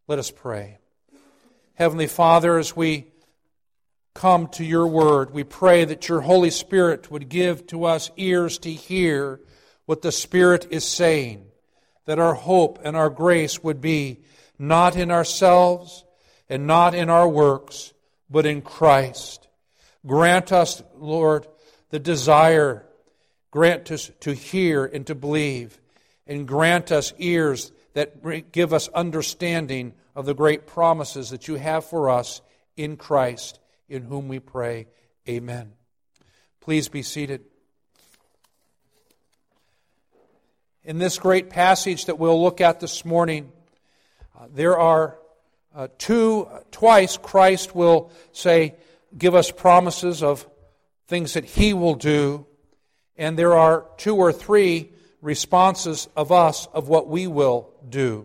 Let us pray. Heavenly Father, as we come to your word, we pray that your Holy Spirit would give to us ears to hear what the Spirit is saying, that our hope and our grace would be not in ourselves and not in our works, but in Christ. Grant us, Lord, the desire. Grant us to hear and to believe, and grant us ears that give us understanding of the great promises that you have for us in Christ, in whom we pray. Amen. Please be seated. In this great passage that we'll look at this morning, there are twice Christ will say, give us promises of things that He will do, and there are 2 or 3 responses of us of what we will do.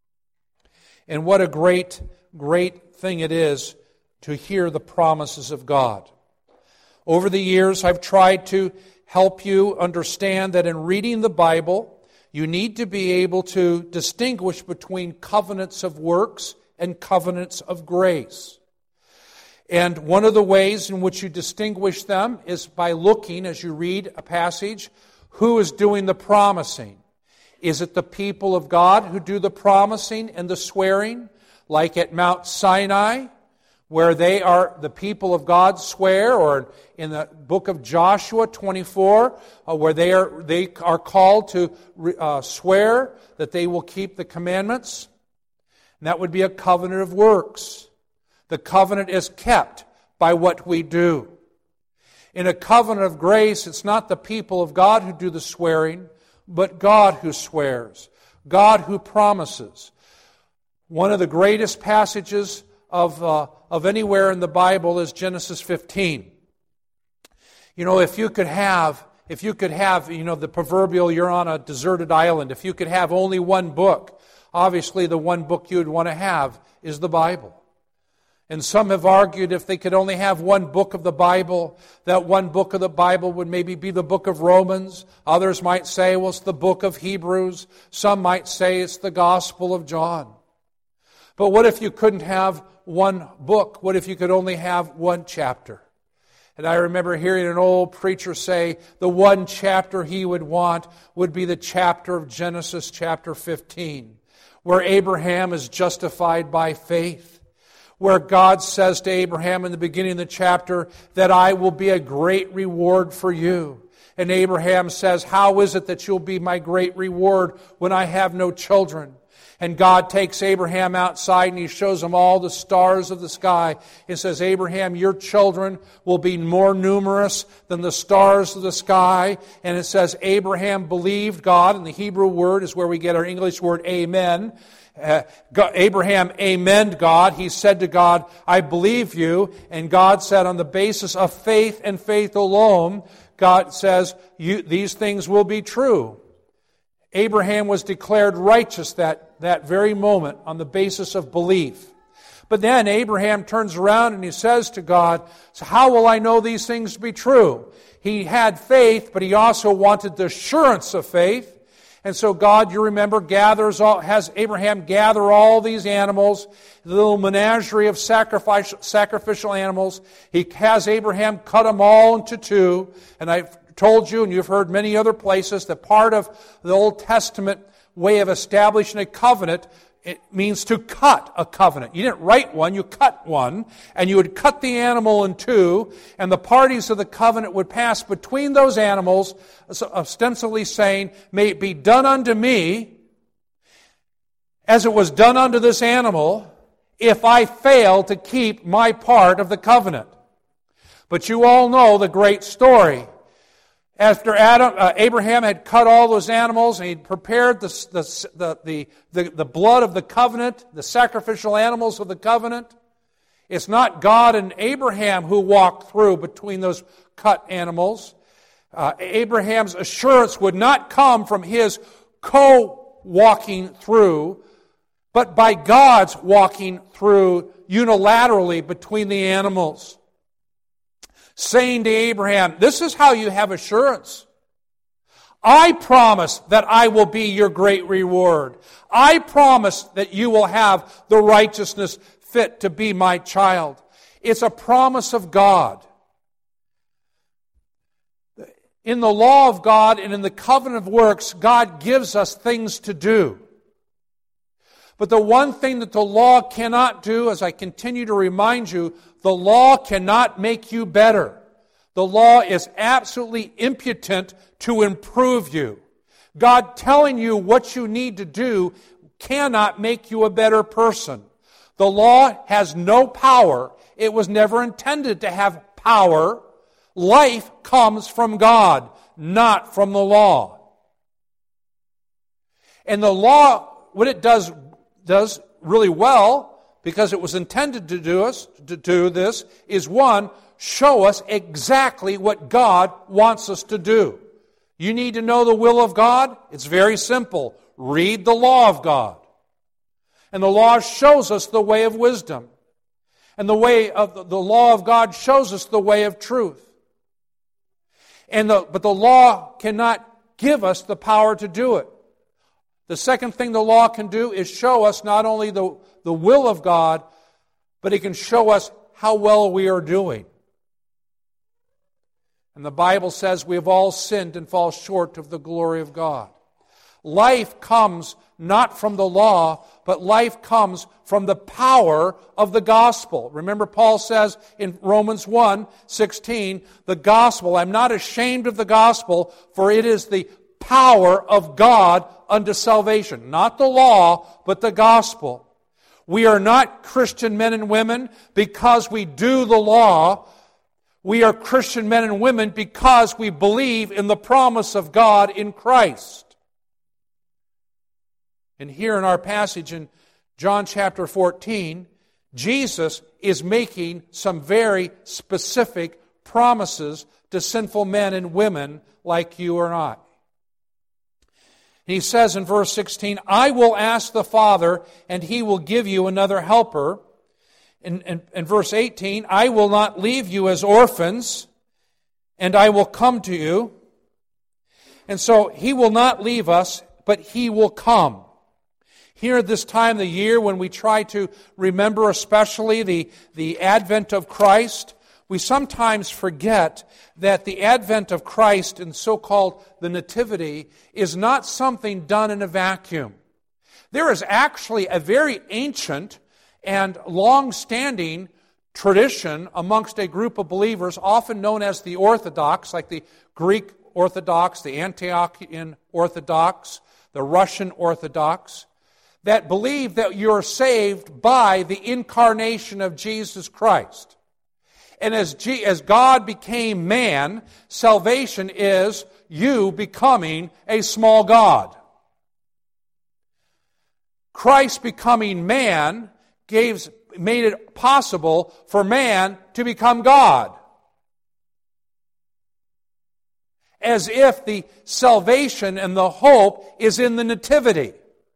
And what a great, great thing it is to hear the promises of God. Over the years, I've tried to help you understand that in reading the Bible, you need to be able to distinguish between covenants of works and covenants of grace. And one of the ways in which you distinguish them is by looking, as you read a passage, who is doing the promising. Is it the people of God who do the promising and the swearing, like at Mount Sinai, where they are the people of God swear, or in the book of Joshua 24, where they are called to swear that they will keep the commandments? And that would be a covenant of works. The covenant is kept by what we do. In a covenant of grace, it's not the people of God who do the swearing, but God who swears, God who promises. One of the greatest passages of anywhere in the Bible is Genesis 15. You know, if you could have, the proverbial, you're on a deserted island, if you could have only one book, obviously the one book you would want to have is the Bible. And some have argued if they could only have one book of the Bible, that one book of the Bible would maybe be the book of Romans. Others might say, well, it's the book of Hebrews. Some might say it's the Gospel of John. But what if you couldn't have one book? What if you could only have one chapter? And I remember hearing an old preacher say the one chapter he would want would be the chapter of Genesis chapter 15, where Abraham is justified by faith, where God says to Abraham in the beginning of the chapter that I will be a great reward for you. And Abraham says, how is it that you'll be my great reward when I have no children? And God takes Abraham outside and He shows him all the stars of the sky. He says, Abraham, your children will be more numerous than the stars of the sky. And it says, Abraham believed God, and the Hebrew word is where we get our English word amen. Abraham amened God. He said to God, I believe you. And God said, on the basis of faith and faith alone, God says, these things will be true. Abraham was declared righteous that very moment on the basis of belief. But then Abraham turns around and he says to God, so how will I know these things to be true? He had faith, but he also wanted the assurance of faith. And so God, you remember, has Abraham gather all these animals, the little menagerie of sacrificial animals. He has Abraham cut them all into 2. And I've told you, and you've heard many other places, that part of the Old Testament way of establishing a covenant, it means to cut a covenant. You didn't write one, you cut one, and you would cut the animal in 2, and the parties of the covenant would pass between those animals, ostensibly saying, may it be done unto me as it was done unto this animal if I fail to keep my part of the covenant. But you all know the great story. After Abraham had cut all those animals and he'd prepared the blood of the covenant, the sacrificial animals of the covenant, it's not God and Abraham who walked through between those cut animals. Abraham's assurance would not come from his co-walking through, but by God's walking through unilaterally between the animals, saying to Abraham, this is how you have assurance. I promise that I will be your great reward. I promise that you will have the righteousness fit to be my child. It's a promise of God. In the law of God and in the covenant of works, God gives us things to do. But the one thing that the law cannot do, as I continue to remind you, the law cannot make you better. The law is absolutely impotent to improve you. God telling you what you need to do cannot make you a better person. The law has no power. It was never intended to have power. Life comes from God, not from the law. And the law, what it does really well, because it was intended to do this, is one, show us exactly what God wants us to do. You need to know the will of God? It's very simple. Read the law of God. And the law shows us the way of wisdom. And the way of the law of God shows us the way of truth. But the law cannot give us the power to do it. The second thing the law can do is show us not only the will of God, but it can show us how well we are doing. And the Bible says we have all sinned and fall short of the glory of God. Life comes not from the law, but life comes from the power of the gospel. Remember, Paul says in Romans 1:16, the gospel, I'm not ashamed of the gospel, for it is the power of God unto salvation. Not the law, but the gospel. We are not Christian men and women because we do the law. We are Christian men and women because we believe in the promise of God in Christ. And here in our passage in John chapter 14, Jesus is making some very specific promises to sinful men and women like you or I. He says in verse 16, I will ask the Father, and He will give you another helper. In verse 18, I will not leave you as orphans, and I will come to you. And so He will not leave us, but He will come. Here at this time of the year when we try to remember especially the advent of Christ, we sometimes forget that the advent of Christ and so-called the Nativity is not something done in a vacuum. There is actually a very ancient and long-standing tradition amongst a group of believers, often known as the Orthodox, like the Greek Orthodox, the Antiochian Orthodox, the Russian Orthodox, that believe that you're saved by the incarnation of Jesus Christ. And as God became man, salvation is you becoming a small God. Christ becoming man made it possible for man to become God. As if the salvation and the hope is in the Nativity.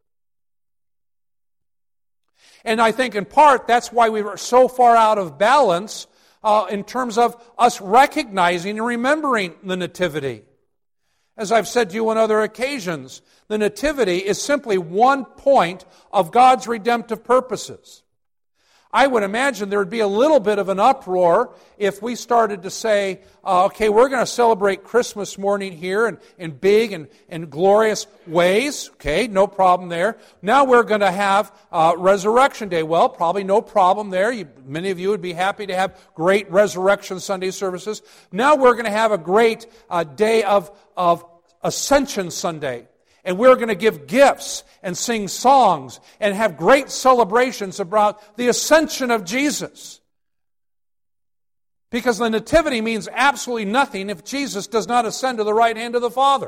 And I think in part that's why we were so far out of balance in terms of us recognizing and remembering the Nativity. As I've said to you on other occasions, the Nativity is simply one point of God's redemptive purposes. I would imagine there would be a little bit of an uproar if we started to say, okay, we're going to celebrate Christmas morning here in big and glorious ways. Okay, no problem there. Now we're going to have Resurrection Day. Well, probably no problem there. Many of you would be happy to have great Resurrection Sunday services. Now we're going to have a great day of Ascension Sunday. And we're going to give gifts and sing songs and have great celebrations about the ascension of Jesus. Because the Nativity means absolutely nothing if Jesus does not ascend to the right hand of the Father.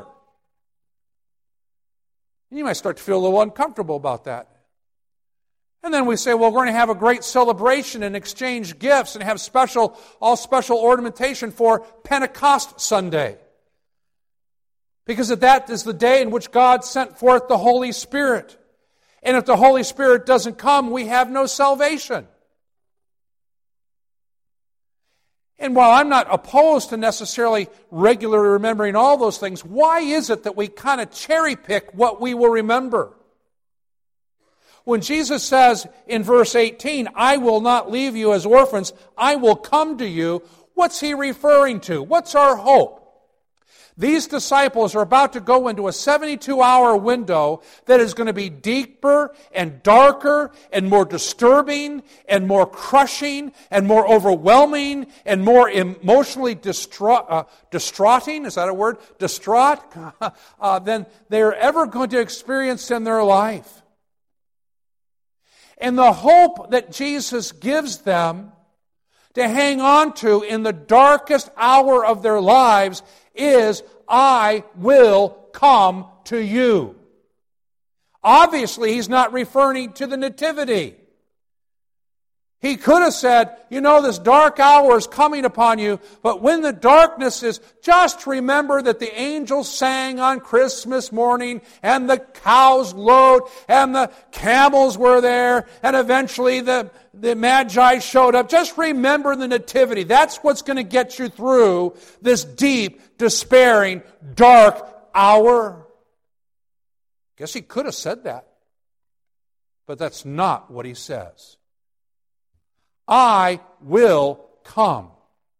And you might start to feel a little uncomfortable about that. And then we say, well, we're going to have a great celebration and exchange gifts and have all special ornamentation for Pentecost Sunday. Because that is the day in which God sent forth the Holy Spirit. And if the Holy Spirit doesn't come, we have no salvation. And while I'm not opposed to necessarily regularly remembering all those things, why is it that we kind of cherry pick what we will remember? When Jesus says in verse 18, I will not leave you as orphans, I will come to you, what's he referring to? What's our hope? These disciples are about to go into a 72-hour window that is going to be deeper and darker and more disturbing and more crushing and more overwhelming and more emotionally distraughting, is that a word? Distraught, than they're ever going to experience in their life. And the hope that Jesus gives them to hang on to in the darkest hour of their lives is, I will come to you. Obviously, he's not referring to the nativity. He could have said, this dark hour is coming upon you, but when the darkness is, just remember that the angels sang on Christmas morning, and the cows lowed, and the camels were there, and eventually the Magi showed up. Just remember the nativity. That's what's going to get you through this deep, despairing, dark hour. Guess he could have said that, but that's not what he says. I will come.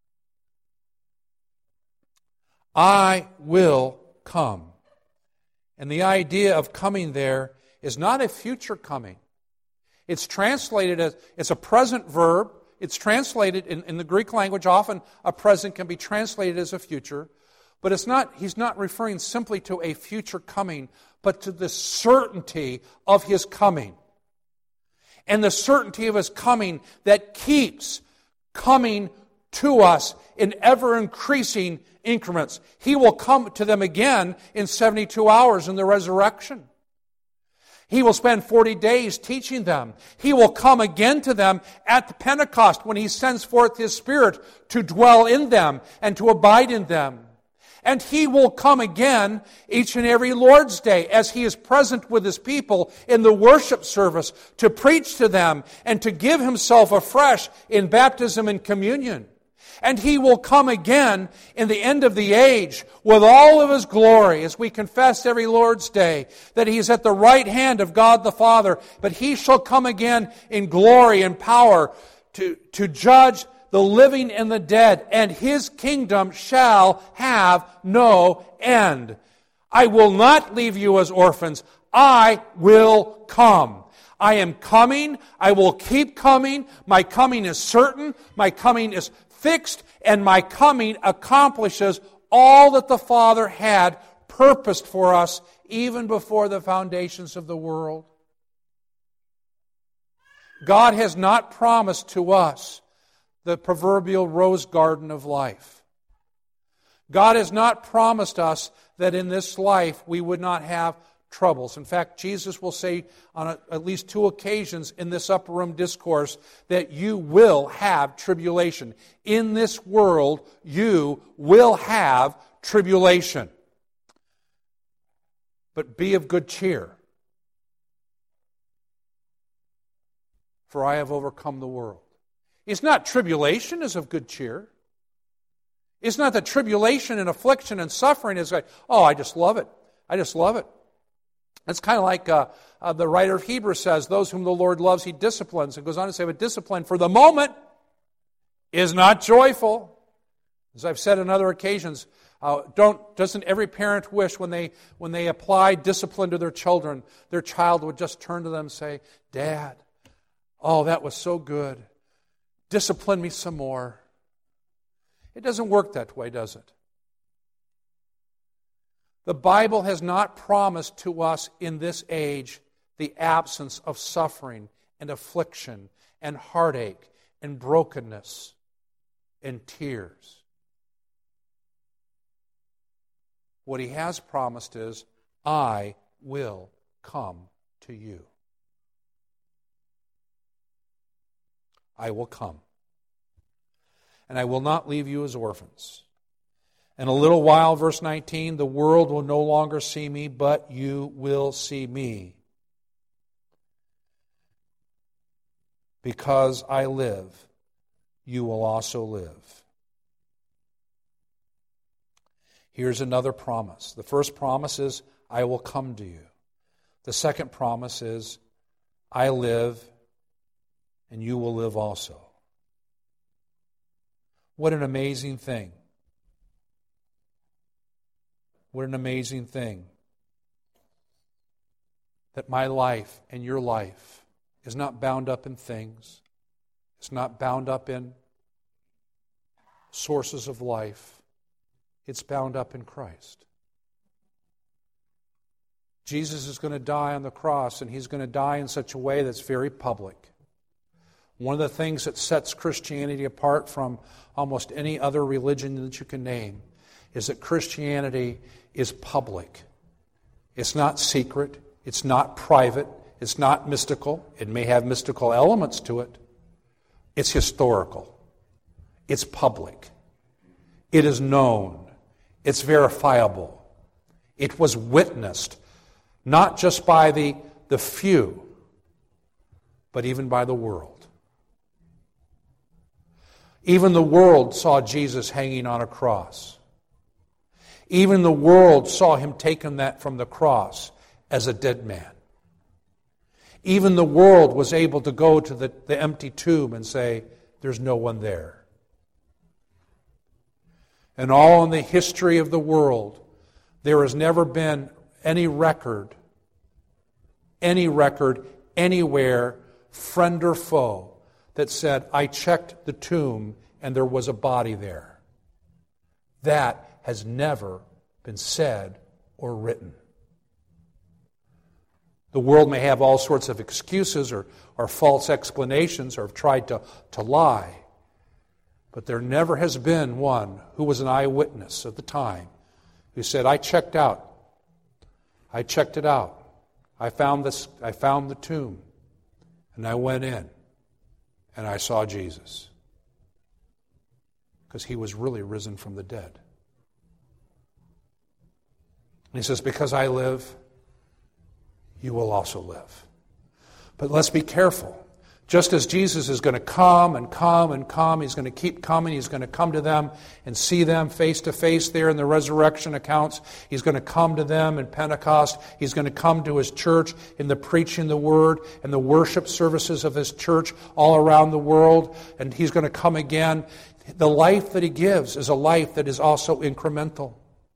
I will come. And the idea of coming there is not a future coming. It's translated as, it's a present verb. It's translated, in the Greek language, often a present can be translated as a future. But he's not referring simply to a future coming, but to the certainty of his coming. And the certainty of his coming that keeps coming to us in ever-increasing increments. He will come to them again in 72 hours in the resurrection. He will spend 40 days teaching them. He will come again to them at the Pentecost when he sends forth his Spirit to dwell in them and to abide in them. And he will come again each and every Lord's Day as he is present with his people in the worship service to preach to them and to give himself afresh in baptism and communion. And he will come again in the end of the age with all of his glory, as we confess every Lord's Day, that he is at the right hand of God the Father. But he shall come again in glory and power to judge the living and the dead, and his kingdom shall have no end. I will not leave you as orphans. I will come. I am coming. I will keep coming. My coming is certain. My coming is fixed. And my coming accomplishes all that the Father had purposed for us even before the foundations of the world. God has not promised to us the proverbial rose garden of life. God has not promised us that in this life we would not have troubles. In fact, Jesus will say on at least 2 occasions in this upper room discourse that you will have tribulation. In this world, you will have tribulation. But be of good cheer, for I have overcome the world. It's not tribulation is of good cheer. It's not that tribulation and affliction and suffering is like, oh, I just love it. I just love it. It's kind of like the writer of Hebrews says, those whom the Lord loves, he disciplines. It goes on to say, but discipline for the moment is not joyful. As I've said on other occasions, doesn't every parent wish when they apply discipline to their children, their child would just turn to them and say, Dad, oh, that was so good. Discipline me some more. It doesn't work that way, does it? The Bible has not promised to us in this age the absence of suffering and affliction and heartache and brokenness and tears. What he has promised is, I will come to you. I will come. And I will not leave you as orphans. In a little while, verse 19, the world will no longer see me, but you will see me. Because I live, you will also live. Here's another promise. The first promise is, I will come to you. The second promise is, I live and you will live also. What an amazing thing. What an amazing thing that my life and your life is not bound up in things. It's not bound up in sources of life. It's bound up in Christ. Jesus is going to die on the cross, and He's going to die in such a way that's very public. One of the things that sets Christianity apart from almost any other religion that you can name is that Christianity is public. It's not secret. It's not private. It's not mystical. It may have mystical elements to it. It's historical. It's public. It is known. It's verifiable. It was witnessed, not just by the few, but even by the world. Even the world saw Jesus hanging on a cross. Even the world saw Him taken from the cross as a dead man. Even the world was able to go to the empty tomb and say, there's no one there. And all in the history of the world, there has never been any record, anywhere, friend or foe, that said, I checked the tomb and there was a body there. That has never been said or written. The world may have all sorts of excuses or false explanations or have tried to lie, but there never has been one who was an eyewitness at the time who said, I checked out. I checked it out. I found the tomb, and I went in, and I saw Jesus. Because He was really risen from the dead. And He says, because I live, you will also live. But let's be careful. Just as Jesus is going to come and come and come, He's going to keep coming. He's going to come to them and see them face to face there in the resurrection accounts. He's going to come to them in Pentecost. He's going to come to His church in the preaching of the Word and the worship services of His church all around the world. And He's going to come again. The life that He gives is a life that is also incremental.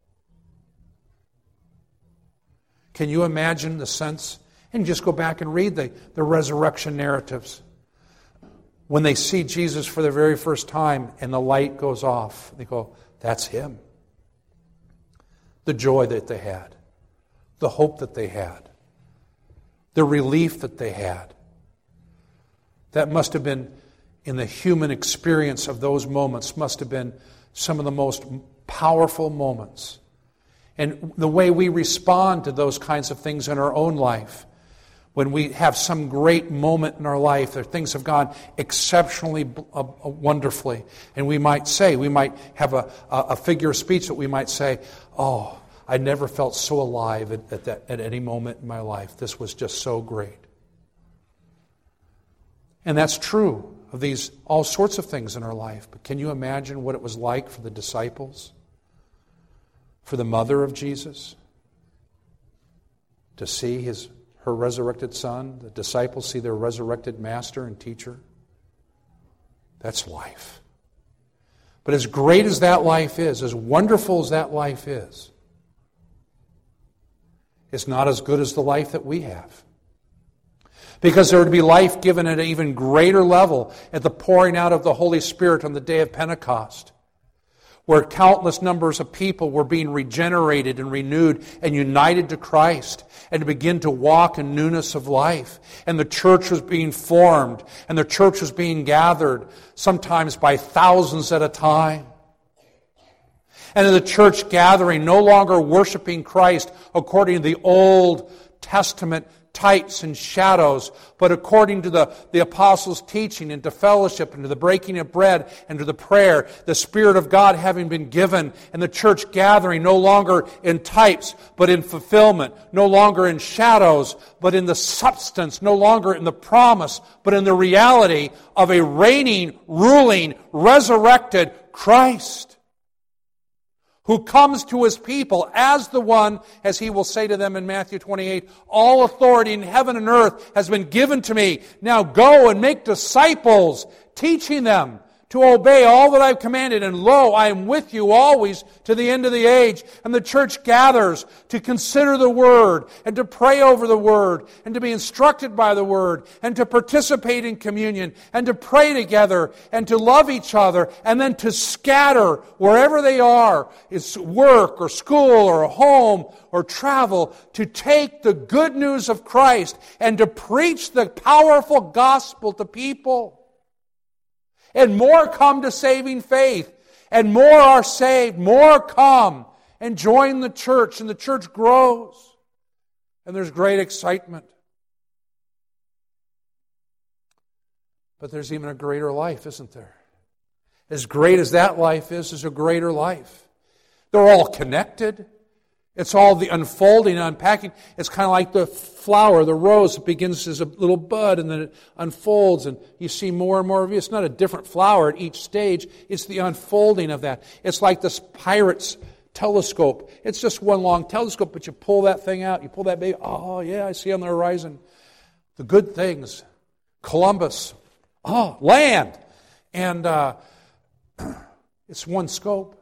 Can you imagine the sense? And just go back and read the resurrection narratives. When they see Jesus for the very first time and the light goes off, they go, that's Him. The joy that they had, the hope that they had, the relief that they had. That must have been, in the human experience of those moments, must have been some of the most powerful moments. And the way we respond to those kinds of things in our own life, when we have some great moment in our life, or things have gone exceptionally wonderfully, and we might have a figure of speech that we might say, oh, I never felt so alive at any moment in my life. This was just so great. And that's true of all sorts of things in our life. But can you imagine what it was like for the disciples? For the mother of Jesus? To see her resurrected son? The disciples see their resurrected master and teacher? That's life. But as great as that life is, as wonderful as that life is, it's not as good as the life that we have. Because there would be life given at an even greater level at the pouring out of the Holy Spirit on the day of Pentecost, where countless numbers of people were being regenerated and renewed and united to Christ and to begin to walk in newness of life. And the church was being formed, and the church was being gathered, sometimes by thousands at a time. And in the church gathering, no longer worshiping Christ according to the Old Testament types and shadows, but according to the apostles' teaching and to fellowship and to the breaking of bread and to the prayer, the Spirit of God having been given, and the church gathering no longer in types, but in fulfillment, no longer in shadows, but in the substance, no longer in the promise, but in the reality of a reigning, ruling, resurrected Christ, who comes to His people as the one, as He will say to them in Matthew 28, all authority in heaven and earth has been given to me. Now go and make disciples, teaching them to obey all that I've commanded. And lo, I am with you always to the end of the age. And the church gathers to consider the Word, and to pray over the Word, and to be instructed by the Word, and to participate in communion, and to pray together, and to love each other, and then to scatter wherever they are, it's work or school or a home or travel, to take the good news of Christ and to preach the powerful gospel to people. And more come to saving faith. And more are saved. More come and join the church. And the church grows. And there's great excitement. But there's even a greater life, isn't there? As great as that life is a greater life. They're all connected. It's all the unfolding, unpacking. It's kind of like the flower, the rose. It begins as a little bud and then it unfolds and you see more and more of it. It's not a different flower at each stage. It's the unfolding of that. It's like this pirate's telescope. It's just one long telescope, but you pull that thing out. You pull that baby. Oh, yeah, I see on the horizon the good things. Columbus. Oh, land. And it's one scope.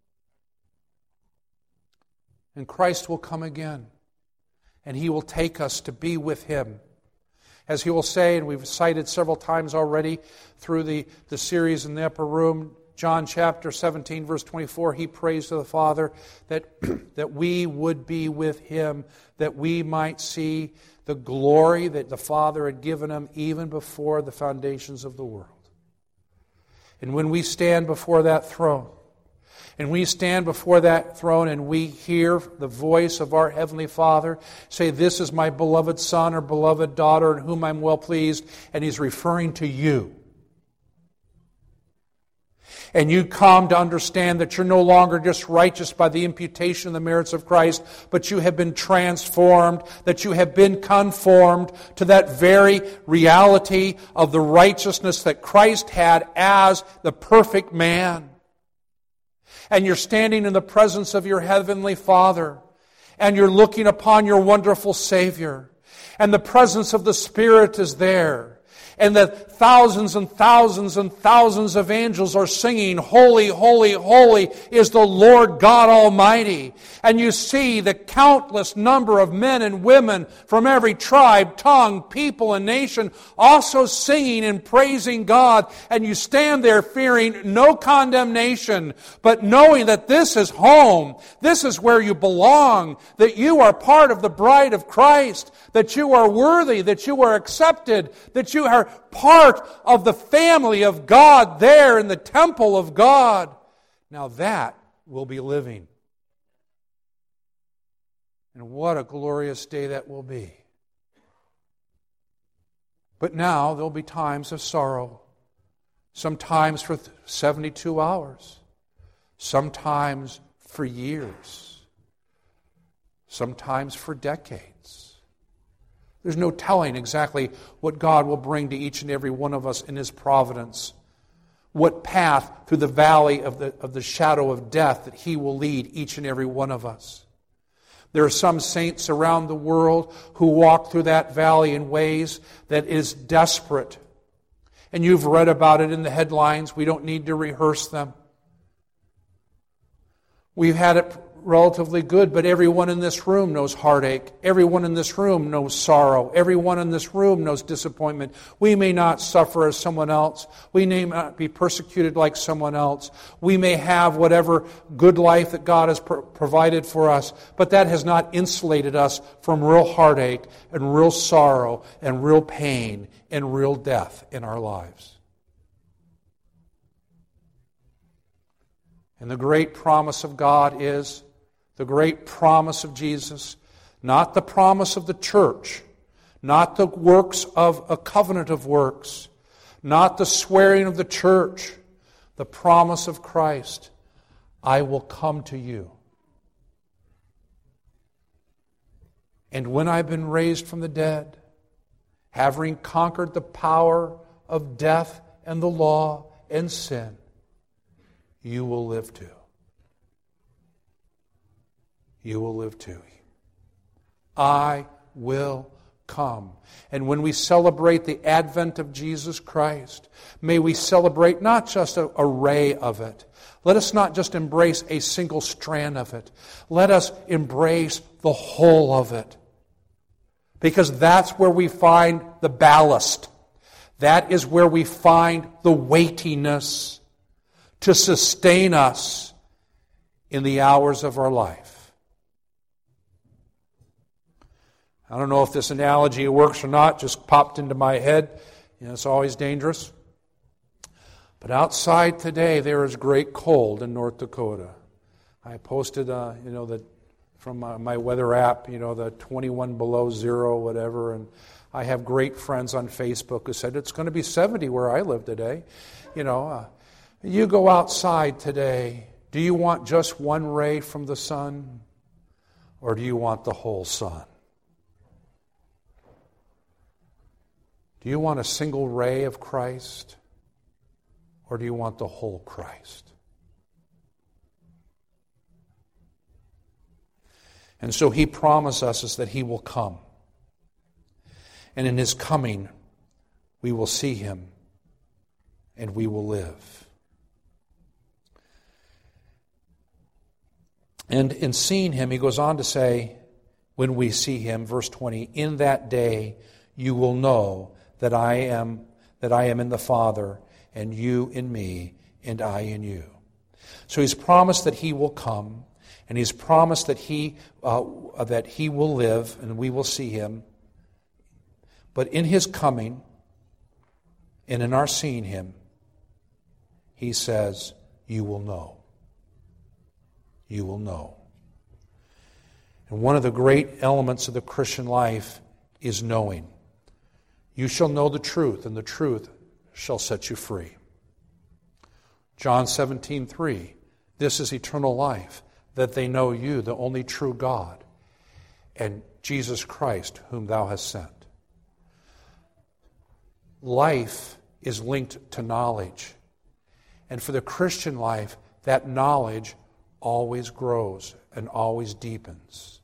And Christ will come again. And He will take us to be with Him. As He will say, and we've cited several times already through the series in the upper room, John chapter 17, verse 24, He prays to the Father that, that we would be with Him, that we might see the glory that the Father had given Him even before the foundations of the world. And when we stand before that throne, and we stand before that throne and we hear the voice of our Heavenly Father say, "This is my beloved Son or beloved daughter in whom I'm well pleased," and He's referring to you. And you come to understand that you're no longer just righteous by the imputation of the merits of Christ, but you have been transformed, that you have been conformed to that very reality of the righteousness that Christ had as the perfect man. And you're standing in the presence of your Heavenly Father, and you're looking upon your wonderful Savior, and the presence of the Spirit is there. And that thousands and thousands and thousands of angels are singing, "Holy, holy, holy is the Lord God Almighty." And you see the countless number of men and women from every tribe, tongue, people, and nation also singing and praising God. And you stand there fearing no condemnation, but knowing that this is home. This is where you belong. That you are part of the bride of Christ. That you are worthy. That you are accepted. That you are part of the family of God there in the temple of God. Now that will be living. And what a glorious day that will be. But now there'll be times of sorrow. Sometimes for 72 hours. Sometimes for years. Sometimes for decades. There's no telling exactly what God will bring to each and every one of us in His providence. What path through the valley of the shadow of death that He will lead each and every one of us. There are some saints around the world who walk through that valley in ways that is desperate. And you've read about it in the headlines. We don't need to rehearse them. We've had it relatively good, but everyone in this room knows heartache. Everyone in this room knows sorrow. Everyone in this room knows disappointment. We may not suffer as someone else. We may not be persecuted like someone else. We may have whatever good life that God has provided for us, but that has not insulated us from real heartache and real sorrow and real pain and real death in our lives. And the great promise of God is the great promise of Jesus, not the promise of the church, not the works of a covenant of works, not the swearing of the church, the promise of Christ. I will come to you. And when I've been raised from the dead, having conquered the power of death and the law and sin, you will live too. you will live too. I will come. And when we celebrate the advent of Jesus Christ, may we celebrate not just a ray of it. Let us not just embrace a single strand of it. Let us embrace the whole of it. Because that's where we find the ballast. That is where we find the weightiness to sustain us in the hours of our life. I don't know if this analogy works or not, just popped into my head. It's always dangerous. But outside today, there is great cold in North Dakota. I posted, that from my weather app, the 21 below zero, whatever, and I have great friends on Facebook who said it's going to be 70 where I live today. You go outside today, do you want just one ray from the sun, or do you want the whole sun? Do you want a single ray of Christ, or do you want the whole Christ? And so He promises us that He will come. And in His coming, we will see Him and we will live. And in seeing Him, He goes on to say, when we see Him, verse 20, in that day you will know that I am in the Father, and you in me, and I in you. So He's promised that He will come, and He's promised that He will live, and we will see Him. But in His coming, and in our seeing Him, He says, you will know. You will know. And one of the great elements of the Christian life is knowing. You shall know the truth, and the truth shall set you free. John 17:3, this is eternal life, that they know you, the only true God, and Jesus Christ, whom thou hast sent. Life is linked to knowledge. And for the Christian life, that knowledge always grows and always deepens.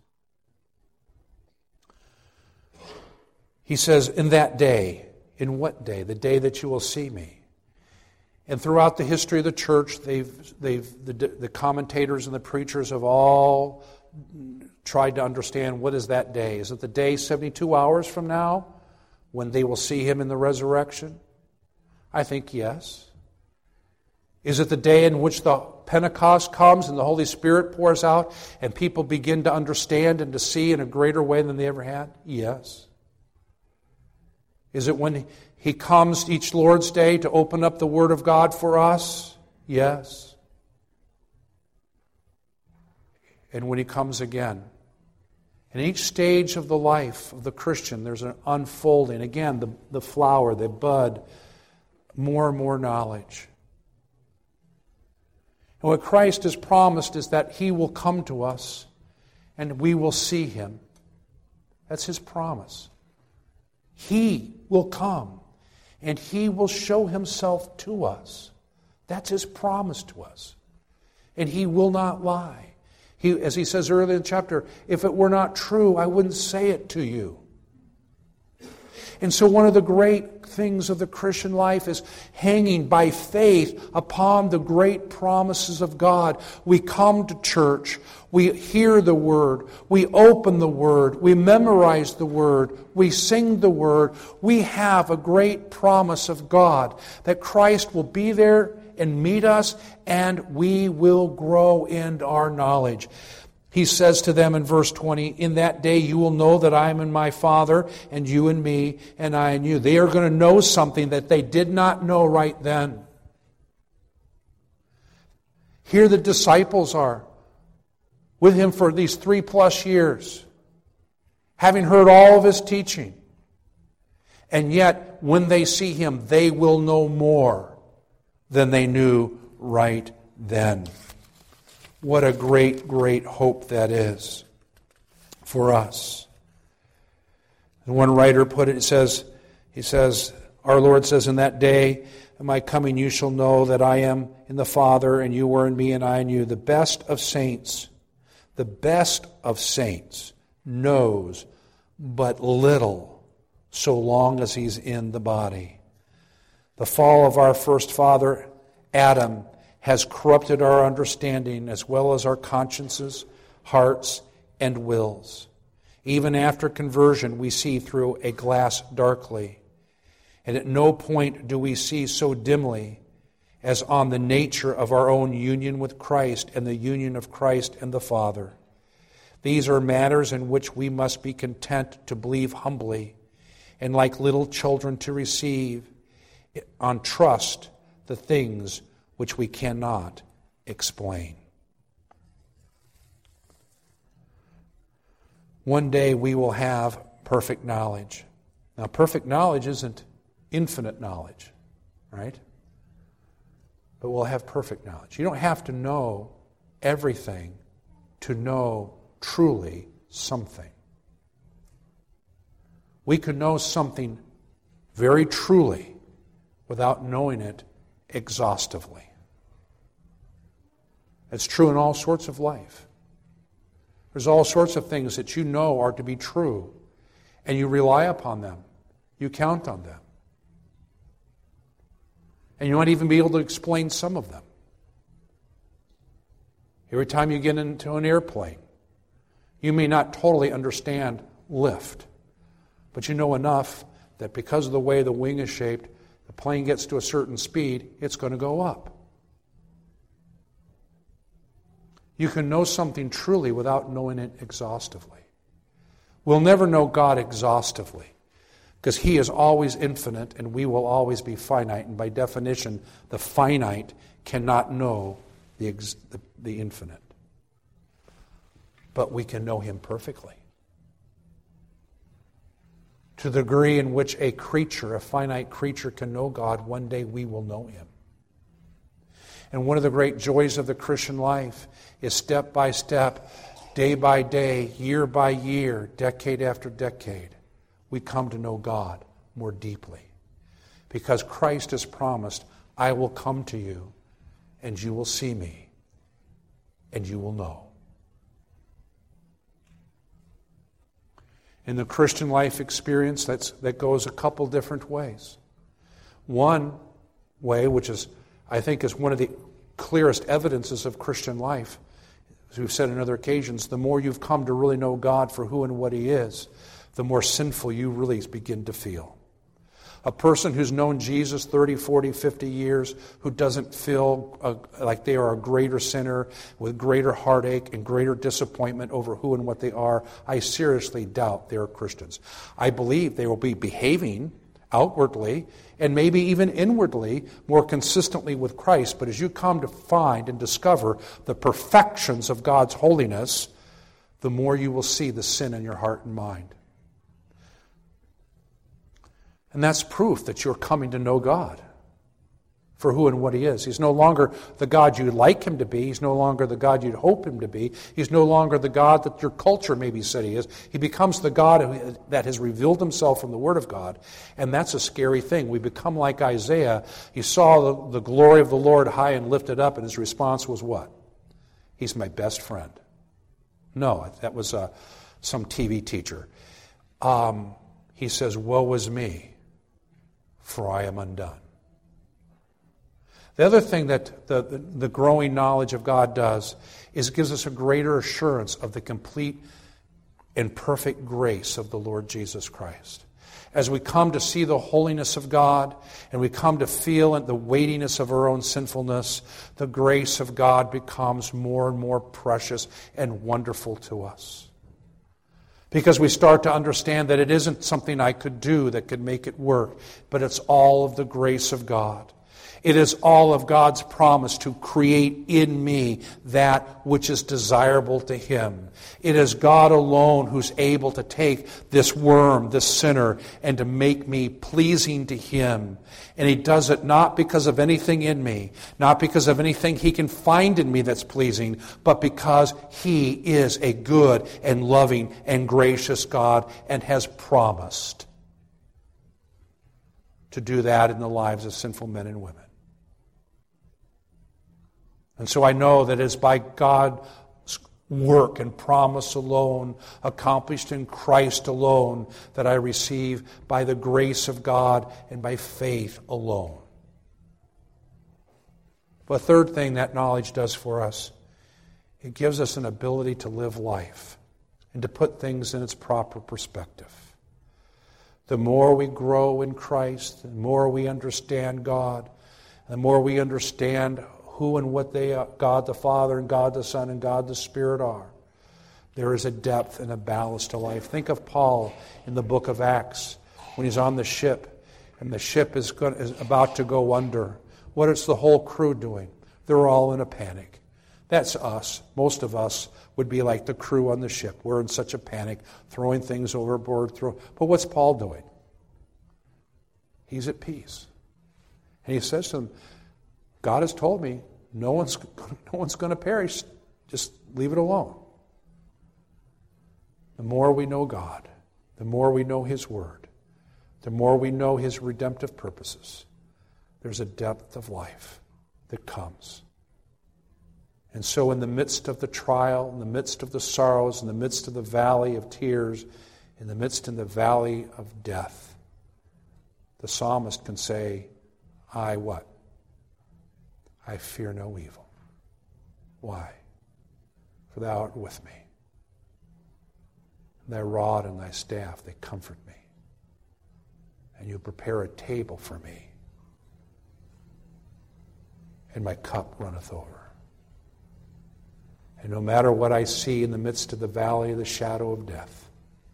He says, in that day, in what day? The day that you will see me. And throughout the history of the church, the commentators and the preachers have all tried to understand, what is that day? Is it the day 72 hours from now when they will see Him in the resurrection? I think yes. Is it the day in which the Pentecost comes and the Holy Spirit pours out and people begin to understand and to see in a greater way than they ever had? Yes. Is it when He comes each Lord's Day to open up the Word of God for us? Yes. And when He comes again. In each stage of the life of the Christian, there's an unfolding. Again, the flower, the bud, more and more knowledge. And what Christ has promised is that He will come to us and we will see Him. That's His promise. He will come and He will show Himself to us. That's His promise to us. And He will not lie. As He says earlier in the chapter, if it were not true, I wouldn't say it to you. And so one of the great things of the Christian life is hanging by faith upon the great promises of God. We come to church, we hear the Word, we open the Word, we memorize the Word, we sing the Word. We have a great promise of God that Christ will be there and meet us, and we will grow in our knowledge. He says to them in verse 20, in that day you will know that I am in my Father, and you in me, and I in you. They are going to know something that they did not know right then. Here the disciples are with Him for these 3+ years, having heard all of His teaching. And yet, when they see Him, they will know more than they knew right then. What a great, great hope that is for us. And one writer put it, he says, our Lord says, in that day of my coming you shall know that I am in the Father, and you are in me, and I in you. The best of saints, The best of saints knows but little so long as he's in the body. The fall of our first father, Adam, has corrupted our understanding as well as our consciences, hearts, and wills. Even after conversion, we see through a glass darkly. And at no point do we see so dimly as on the nature of our own union with Christ and the union of Christ and the Father. These are matters in which we must be content to believe humbly and like little children to receive on trust the things which we cannot explain. One day we will have perfect knowledge. Now, perfect knowledge isn't infinite knowledge, right? But we'll have perfect knowledge. You don't have to know everything to know truly something. We could know something very truly without knowing it exhaustively. It's true in all sorts of life. There's all sorts of things that you know are to be true, and you rely upon them. You count on them. And you might even be able to explain some of them. Every time you get into an airplane, you may not totally understand lift, but you know enough that because of the way the wing is shaped, the plane gets to a certain speed, it's going to go up. You can know something truly without knowing it exhaustively. We'll never know God exhaustively because He is always infinite and we will always be finite. And by definition, the finite cannot know the infinite. But we can know Him perfectly. To the degree in which a creature, a finite creature, can know God, one day we will know Him. And one of the great joys of the Christian life is step by step, day by day, year by year, decade after decade, we come to know God more deeply. Because Christ has promised, I will come to you, and you will see me, and you will know. In the Christian life experience, that goes a couple different ways. One way, which is, I think, is one of the clearest evidences of Christian life, as we've said on other occasions, the more you've come to really know God for who and what He is, the more sinful you really begin to feel. A person who's known Jesus 30, 40, 50 years, who doesn't feel like they are a greater sinner with greater heartache and greater disappointment over who and what they are, I seriously doubt they are Christians. I believe they will be behaving outwardly and maybe even inwardly more consistently with Christ, but as you come to find and discover the perfections of God's holiness, the more you will see the sin in your heart and mind. And that's proof that you're coming to know God for who and what He is. He's no longer the God you'd like Him to be. He's no longer the God you'd hope Him to be. He's no longer the God that your culture maybe said He is. He becomes the God that has revealed Himself from the Word of God. And that's a scary thing. We become like Isaiah. He saw the glory of the Lord high and lifted up, and his response was what? He's my best friend. No, that was some TV teacher. He says, woe is me, for I am undone. The other thing that the growing knowledge of God does is it gives us a greater assurance of the complete and perfect grace of the Lord Jesus Christ. As we come to see the holiness of God and we come to feel the weightiness of our own sinfulness, the grace of God becomes more and more precious and wonderful to us. Because we start to understand that it isn't something I could do that could make it work, but it's all of the grace of God. It is all of God's promise to create in me that which is desirable to Him. It is God alone who's able to take this worm, this sinner, and to make me pleasing to Him. And He does it not because of anything in me, not because of anything He can find in me that's pleasing, but because He is a good and loving and gracious God and has promised to do that in the lives of sinful men and women. And so I know that it's by God's work and promise alone, accomplished in Christ alone, that I receive by the grace of God and by faith alone. But a third thing that knowledge does for us, it gives us an ability to live life and to put things in its proper perspective. The more we grow in Christ, the more we understand God, the more we understand who and what they are, God the Father and God the Son and God the Spirit are, there is a depth and a balance to life. Think of Paul in the book of Acts when he's on the ship and the ship is about to go under. What is the whole crew doing? They're all in a panic. That's us. Most of us would be like the crew on the ship. We're in such a panic, throwing things overboard. But what's Paul doing? He's at peace. And he says to them, God has told me no one's going to perish. Just leave it alone. The more we know God, the more we know His Word, the more we know His redemptive purposes, there's a depth of life that comes. And so in the midst of the trial, in the midst of the sorrows, in the midst of the valley of tears, in the midst of the valley of death, the psalmist can say, I what? I fear no evil. Why? For thou art with me. Thy rod and thy staff, they comfort me. And you prepare a table for me. And my cup runneth over. And no matter what I see in the midst of the valley of the shadow of death,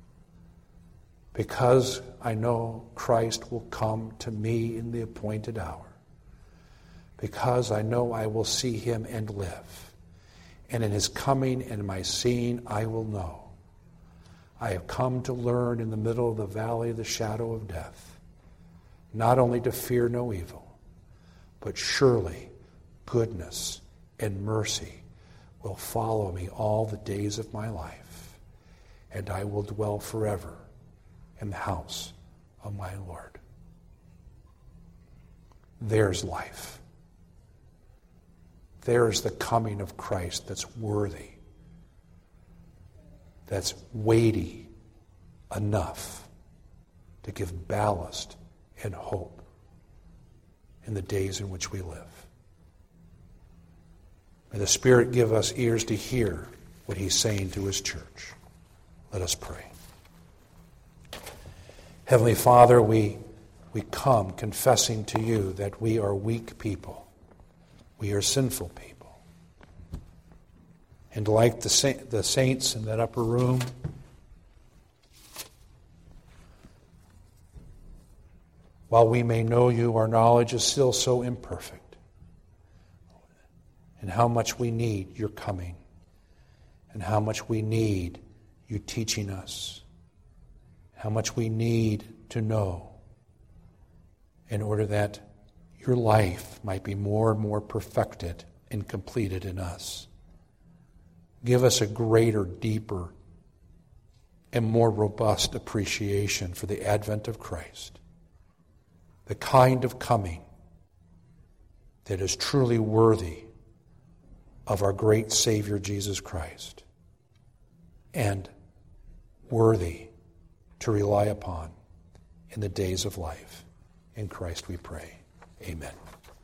because I know Christ will come to me in the appointed hour, because I know I will see Him and live, and in His coming and my seeing I will know, I have come to learn in the middle of the valley of the shadow of death, not only to fear no evil, but surely goodness and mercy will follow me all the days of my life, and I will dwell forever in the house of my Lord. There's life. There's the coming of Christ that's worthy, that's weighty enough to give ballast and hope in the days in which we live. May the Spirit give us ears to hear what He's saying to His church. Let us pray. Heavenly Father, we come confessing to You that we are weak people. We are sinful people. And like the saints in that upper room, while we may know You, our knowledge is still so imperfect. And how much we need Your coming. And how much we need You teaching us. How much we need to know in order that Your life might be more and more perfected and completed in us. Give us a greater, deeper, and more robust appreciation for the advent of Christ. The kind of coming that is truly worthy of our great Savior Jesus Christ, and worthy to rely upon in the days of life. In Christ we pray. Amen.